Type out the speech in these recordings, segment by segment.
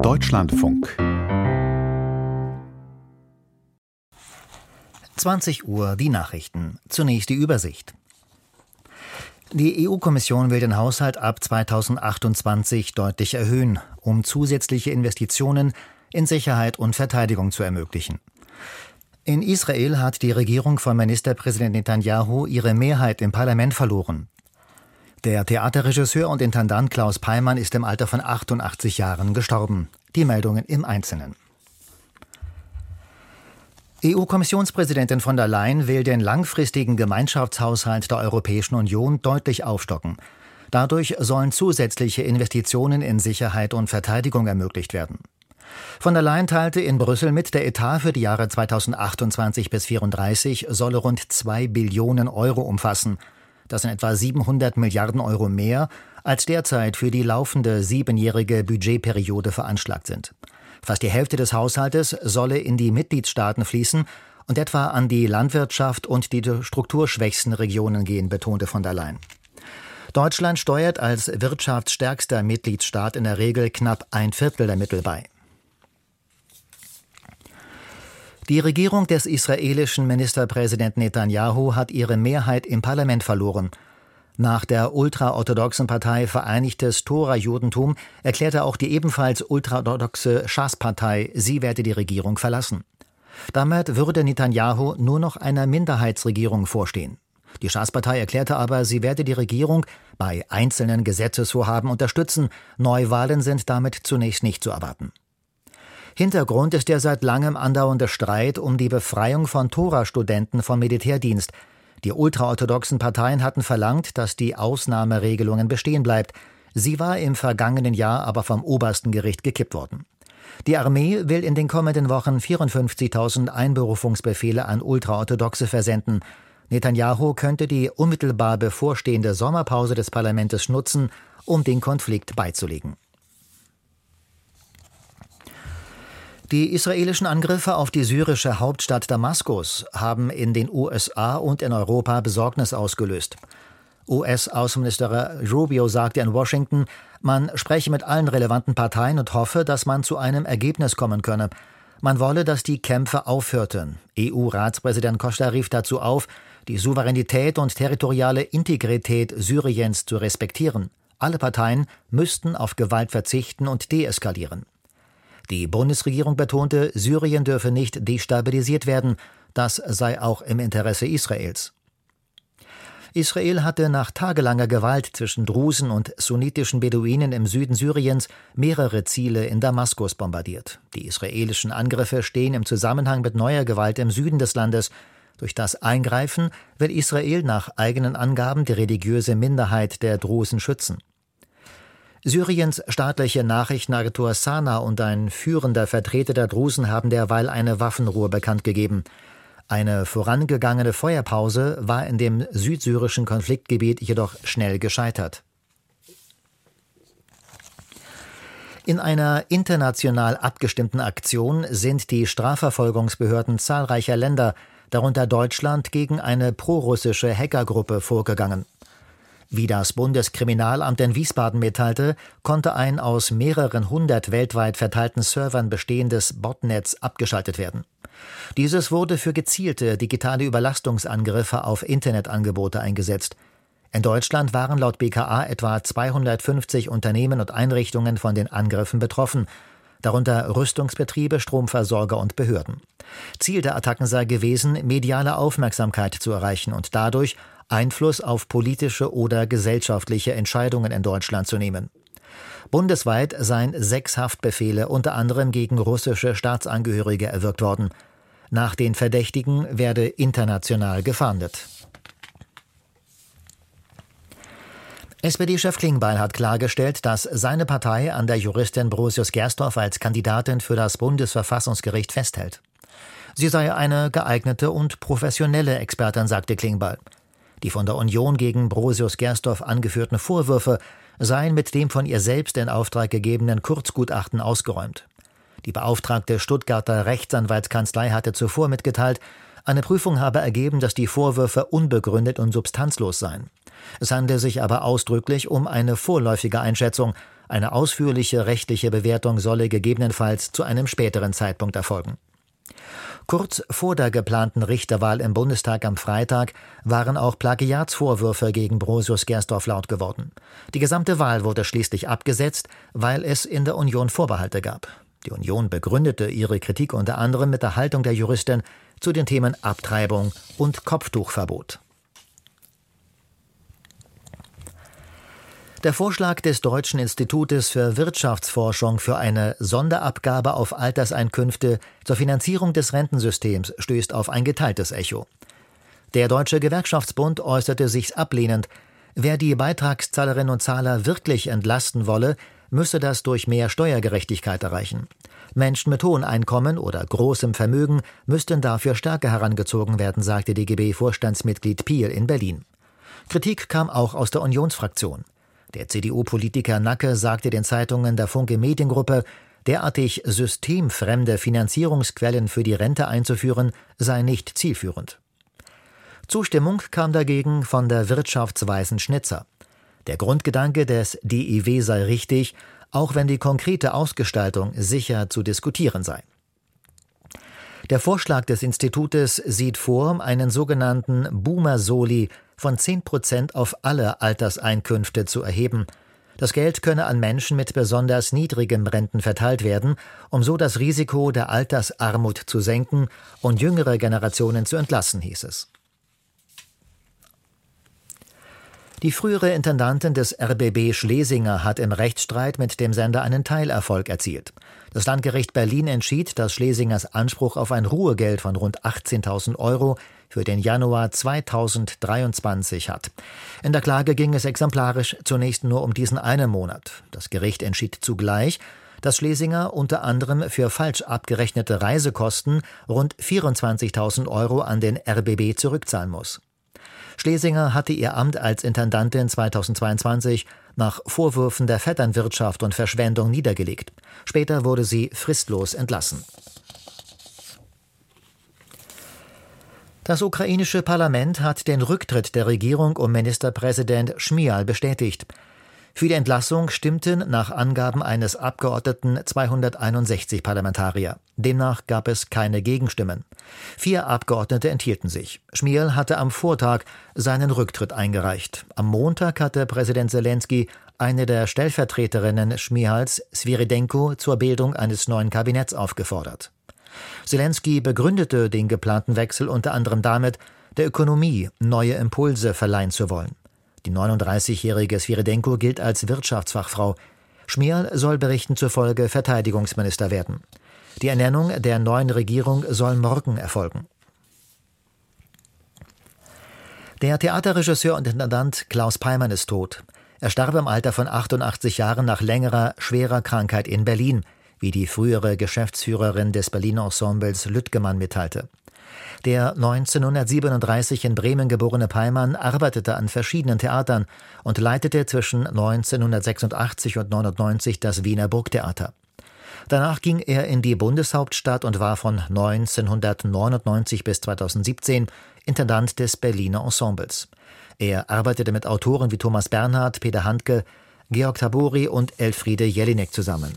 Deutschlandfunk 20 Uhr die Nachrichten. Zunächst die Übersicht. Die EU-Kommission will den Haushalt ab 2028 deutlich erhöhen, um zusätzliche Investitionen in Sicherheit und Verteidigung zu ermöglichen. In Israel hat die Regierung von Ministerpräsident Netanyahu ihre Mehrheit im Parlament verloren. Der Theaterregisseur und Intendant Klaus Peimann ist im Alter von 88 Jahren gestorben. Die Meldungen im Einzelnen. EU-Kommissionspräsidentin von der Leyen will den langfristigen Gemeinschaftshaushalt der Europäischen Union deutlich aufstocken. Dadurch sollen zusätzliche Investitionen in Sicherheit und Verteidigung ermöglicht werden. Von der Leyen teilte in Brüssel mit, der Etat für die Jahre 2028 bis 2034 solle rund 2 Billionen Euro umfassen. Das sind etwa 700 Milliarden Euro mehr, als derzeit für die laufende 7-jährige Budgetperiode veranschlagt sind. Fast die Hälfte des Haushaltes solle in die Mitgliedstaaten fließen und etwa an die Landwirtschaft und die strukturschwächsten Regionen gehen, betonte von der Leyen. Deutschland steuert als wirtschaftsstärkster Mitgliedstaat in der Regel knapp 1/4 der Mittel bei. Die Regierung des israelischen Ministerpräsidenten Netanyahu hat ihre Mehrheit im Parlament verloren. Nach der ultraorthodoxen Partei Vereinigtes Tora-Judentum erklärte auch die ebenfalls ultraorthodoxe Schas-Partei, sie werde die Regierung verlassen. Damit würde Netanyahu nur noch einer Minderheitsregierung vorstehen. Die Schas-Partei erklärte aber, sie werde die Regierung bei einzelnen Gesetzesvorhaben unterstützen. Neuwahlen sind damit zunächst nicht zu erwarten. Hintergrund ist der seit langem andauernde Streit um die Befreiung von Tora-Studenten vom Militärdienst. Die ultraorthodoxen Parteien hatten verlangt, dass die Ausnahmeregelungen bestehen bleibt. Sie war im vergangenen Jahr aber vom obersten Gericht gekippt worden. Die Armee will in den kommenden Wochen 54.000 Einberufungsbefehle an Ultraorthodoxe versenden. Netanyahu könnte die unmittelbar bevorstehende Sommerpause des Parlaments nutzen, um den Konflikt beizulegen. Die israelischen Angriffe auf die syrische Hauptstadt Damaskus haben in den USA und in Europa Besorgnis ausgelöst. US-Außenminister Rubio sagte in Washington, man spreche mit allen relevanten Parteien und hoffe, dass man zu einem Ergebnis kommen könne. Man wolle, dass die Kämpfe aufhörten. EU-Ratspräsident Costa rief dazu auf, die Souveränität und territoriale Integrität Syriens zu respektieren. Alle Parteien müssten auf Gewalt verzichten und deeskalieren. Die Bundesregierung betonte, Syrien dürfe nicht destabilisiert werden. Das sei auch im Interesse Israels. Israel hatte nach tagelanger Gewalt zwischen Drusen und sunnitischen Beduinen im Süden Syriens mehrere Ziele in Damaskus bombardiert. Die israelischen Angriffe stehen im Zusammenhang mit neuer Gewalt im Süden des Landes. Durch das Eingreifen will Israel nach eigenen Angaben die religiöse Minderheit der Drusen schützen. Syriens staatliche Nachrichtenagentur Sana und ein führender Vertreter der Drusen haben derweil eine Waffenruhe bekannt gegeben. Eine vorangegangene Feuerpause war in dem südsyrischen Konfliktgebiet jedoch schnell gescheitert. In einer international abgestimmten Aktion sind die Strafverfolgungsbehörden zahlreicher Länder, darunter Deutschland, gegen eine prorussische Hackergruppe vorgegangen. Wie das Bundeskriminalamt in Wiesbaden mitteilte, konnte ein aus mehreren hundert weltweit verteilten Servern bestehendes Botnetz abgeschaltet werden. Dieses wurde für gezielte digitale Überlastungsangriffe auf Internetangebote eingesetzt. In Deutschland waren laut BKA etwa 250 Unternehmen und Einrichtungen von den Angriffen betroffen, darunter Rüstungsbetriebe, Stromversorger und Behörden. Ziel der Attacken sei gewesen, mediale Aufmerksamkeit zu erreichen und dadurch Einfluss auf politische oder gesellschaftliche Entscheidungen in Deutschland zu nehmen. Bundesweit seien 6 Haftbefehle unter anderem gegen russische Staatsangehörige erwirkt worden. Nach den Verdächtigen werde international gefahndet. SPD-Chef Klingbeil hat klargestellt, dass seine Partei an der Juristin Brosius-Gersdorf als Kandidatin für das Bundesverfassungsgericht festhält. Sie sei eine geeignete und professionelle Expertin, sagte Klingbeil. Die von der Union gegen Brosius-Gersdorf angeführten Vorwürfe seien mit dem von ihr selbst in Auftrag gegebenen Kurzgutachten ausgeräumt. Die beauftragte Stuttgarter Rechtsanwaltskanzlei hatte zuvor mitgeteilt, eine Prüfung habe ergeben, dass die Vorwürfe unbegründet und substanzlos seien. Es handele sich aber ausdrücklich um eine vorläufige Einschätzung. Eine ausführliche rechtliche Bewertung solle gegebenenfalls zu einem späteren Zeitpunkt erfolgen. Kurz vor der geplanten Richterwahl im Bundestag am Freitag waren auch Plagiatsvorwürfe gegen Brosius-Gersdorf laut geworden. Die gesamte Wahl wurde schließlich abgesetzt, weil es in der Union Vorbehalte gab. Die Union begründete ihre Kritik unter anderem mit der Haltung der Juristin zu den Themen Abtreibung und Kopftuchverbot. Der Vorschlag des Deutschen Institutes für Wirtschaftsforschung für eine Sonderabgabe auf Alterseinkünfte zur Finanzierung des Rentensystems stößt auf ein geteiltes Echo. Der Deutsche Gewerkschaftsbund äußerte sich ablehnend. Wer die Beitragszahlerinnen und Zahler wirklich entlasten wolle, müsse das durch mehr Steuergerechtigkeit erreichen. Menschen mit hohen Einkommen oder großem Vermögen müssten dafür stärker herangezogen werden, sagte DGB-Vorstandsmitglied Piel in Berlin. Kritik kam auch aus der Unionsfraktion. Der CDU-Politiker Nacke sagte den Zeitungen der Funke Mediengruppe, derartig systemfremde Finanzierungsquellen für die Rente einzuführen, sei nicht zielführend. Zustimmung kam dagegen von der wirtschaftsweisen Schnitzer. Der Grundgedanke des DIW sei richtig, auch wenn die konkrete Ausgestaltung sicher zu diskutieren sei. Der Vorschlag des Institutes sieht vor, einen sogenannten Boomer-Soli von 10% auf alle Alterseinkünfte zu erheben. Das Geld könne an Menschen mit besonders niedrigen Renten verteilt werden, um so das Risiko der Altersarmut zu senken und jüngere Generationen zu entlasten, hieß es. Die frühere Intendantin des RBB Schlesinger hat im Rechtsstreit mit dem Sender einen Teilerfolg erzielt. Das Landgericht Berlin entschied, dass Schlesingers Anspruch auf ein Ruhegeld von rund 18.000 € für den Januar 2023 hat. In der Klage ging es exemplarisch zunächst nur um diesen einen Monat. Das Gericht entschied zugleich, dass Schlesinger unter anderem für falsch abgerechnete Reisekosten rund 24.000 € an den RBB zurückzahlen muss. Schlesinger hatte ihr Amt als Intendantin 2022 nach Vorwürfen der Vetternwirtschaft und Verschwendung niedergelegt. Später wurde sie fristlos entlassen. Das ukrainische Parlament hat den Rücktritt der Regierung um Ministerpräsident Schmyhal bestätigt. Für die Entlassung stimmten nach Angaben eines Abgeordneten 261 Parlamentarier. Demnach gab es keine Gegenstimmen. 4 Abgeordnete enthielten sich. Schmyhal hatte am Vortag seinen Rücktritt eingereicht. Am Montag hatte Präsident Selenskyj eine der Stellvertreterinnen Schmyhals, Sviridенko, zur Bildung eines neuen Kabinetts aufgefordert. Selenskyj begründete den geplanten Wechsel unter anderem damit, der Ökonomie neue Impulse verleihen zu wollen. Die 39-jährige Sviridenko gilt als Wirtschaftsfachfrau. Schmyhal soll Berichten zufolge Verteidigungsminister werden. Die Ernennung der neuen Regierung soll morgen erfolgen. Der Theaterregisseur und Intendant Klaus Peimann ist tot. Er starb im Alter von 88 Jahren nach längerer, schwerer Krankheit in Berlin, wie die frühere Geschäftsführerin des Berliner Ensembles Lüttgemann mitteilte. Der 1937 in Bremen geborene Peimann arbeitete an verschiedenen Theatern und leitete zwischen 1986 und 1999 das Wiener Burgtheater. Danach ging er in die Bundeshauptstadt und war von 1999 bis 2017 Intendant des Berliner Ensembles. Er arbeitete mit Autoren wie Thomas Bernhard, Peter Handke, Georg Tabori und Elfriede Jelinek zusammen.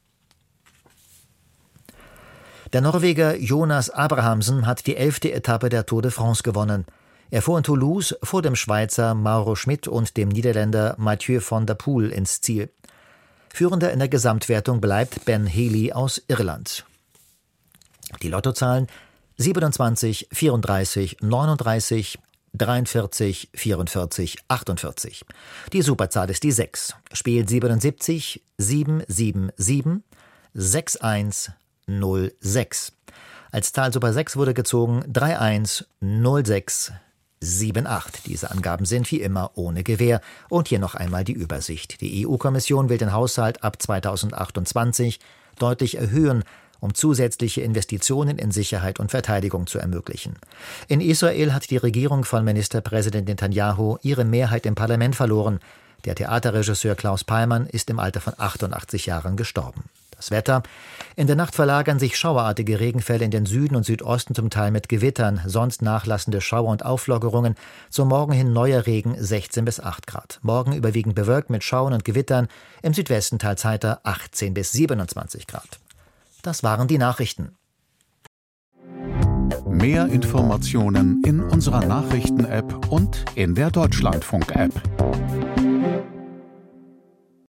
Der Norweger Jonas Abrahamsen hat die 11. Etappe der Tour de France gewonnen. Er fuhr in Toulouse vor dem Schweizer Mauro Schmidt und dem Niederländer Mathieu van der Poel ins Ziel. Führender in der Gesamtwertung bleibt Ben Healy aus Irland. Die Lottozahlen 27, 34, 39, 43, 44, 48. Die Superzahl ist die 6. Spiel 77, 777, 61, 06. Als Zahl Super 6 wurde gezogen 310678. Diese Angaben sind wie immer ohne Gewähr. Und hier noch einmal die Übersicht. Die EU-Kommission will den Haushalt ab 2028 deutlich erhöhen, um zusätzliche Investitionen in Sicherheit und Verteidigung zu ermöglichen. In Israel hat die Regierung von Ministerpräsident Netanyahu ihre Mehrheit im Parlament verloren. Der Theaterregisseur Klaus Peimann ist im Alter von 88 Jahren gestorben. Das Wetter: In der Nacht verlagern sich schauerartige Regenfälle in den Süden und Südosten, zum Teil mit Gewittern, sonst nachlassende Schauer und Auflockerungen. Zum Morgen hin neuer Regen, 16 bis 8 Grad. Morgen überwiegend bewölkt mit Schauern und Gewittern, im Südwesten teils heiter, 18 bis 27 Grad. Das waren die Nachrichten. Mehr Informationen in unserer Nachrichten-App und in der Deutschlandfunk-App.